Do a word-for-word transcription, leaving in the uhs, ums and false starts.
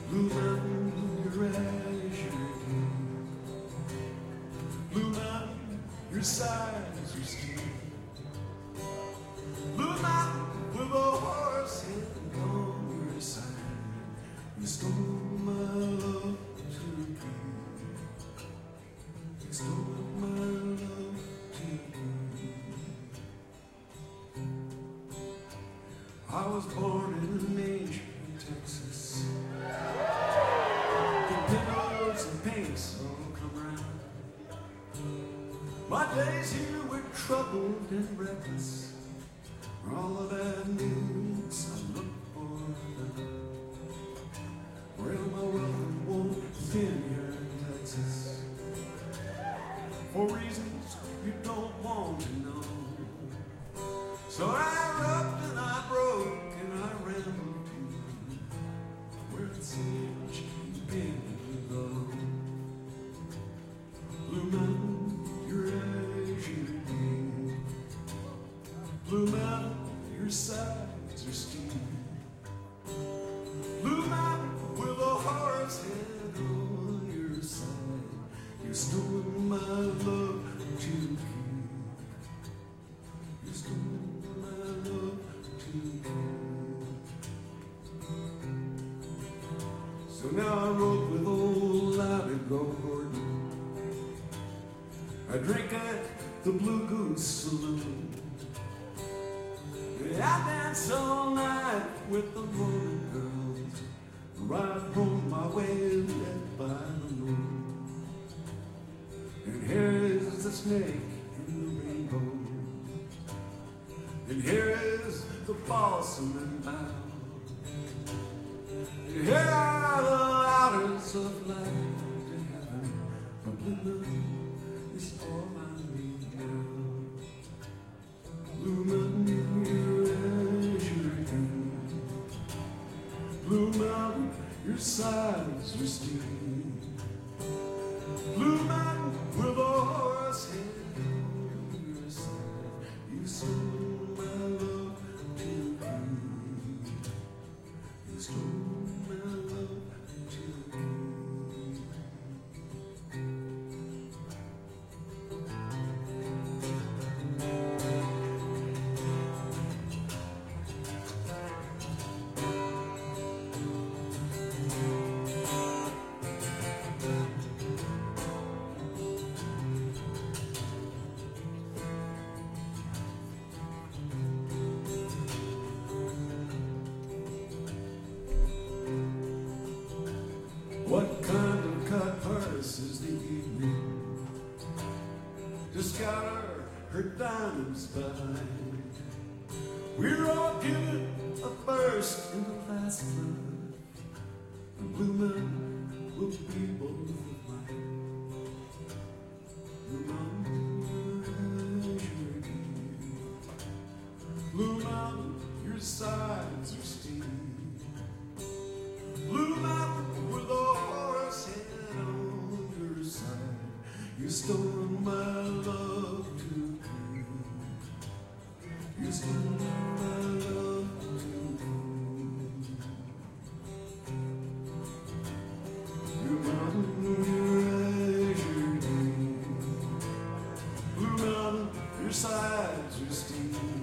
Blue Mountain, your azure green. Blue Mountain, your sides are steep. Blue Mountain, with a horse head on your side. You stole my love to be. You stole my love to be. I was born in a nation in Texas. The pillows and paints all come around. My days here were troubled and reckless. For all of that needs I look for them. Well, my welcome won't thin here in Texas, for reasons you don't want to know. So I rocked and I broke and I rambled to where it seems you've been low. Blue Mountain, your azure green. Blue Mountain, your sides are steep. Blue Mountain, with a horse head on your side. You stole my love to keep. You stole my love to keep. So now I rode with old Loudy Gordon. I drink at the Blue Goose Saloon. I dance all night with the morning girls. Ride home my way led by the moon. And here is the snake in the rainbow. And here is the balsam and bough. And here are the ladders of life to heaven. A blue moon is all I need now. Blue moon, your azure green. Blue Mountain, your sides are steep. Blue Mountain, with a horse head on your side. You stole my love to keep. You stole my love to keep. What kind of cut purse is the evening to scatter her diamonds by? We're all given a first and a last love. The Blue Mountain will be both of mine. Blue Mountain, azure green. Blue Mountain, your sides are steep. Blue Mountain, with a horse head on your side. You stole my love to keep. You stole my love to keep. Blue Mountain, your azure green. Blue Mountain, your sides are steep.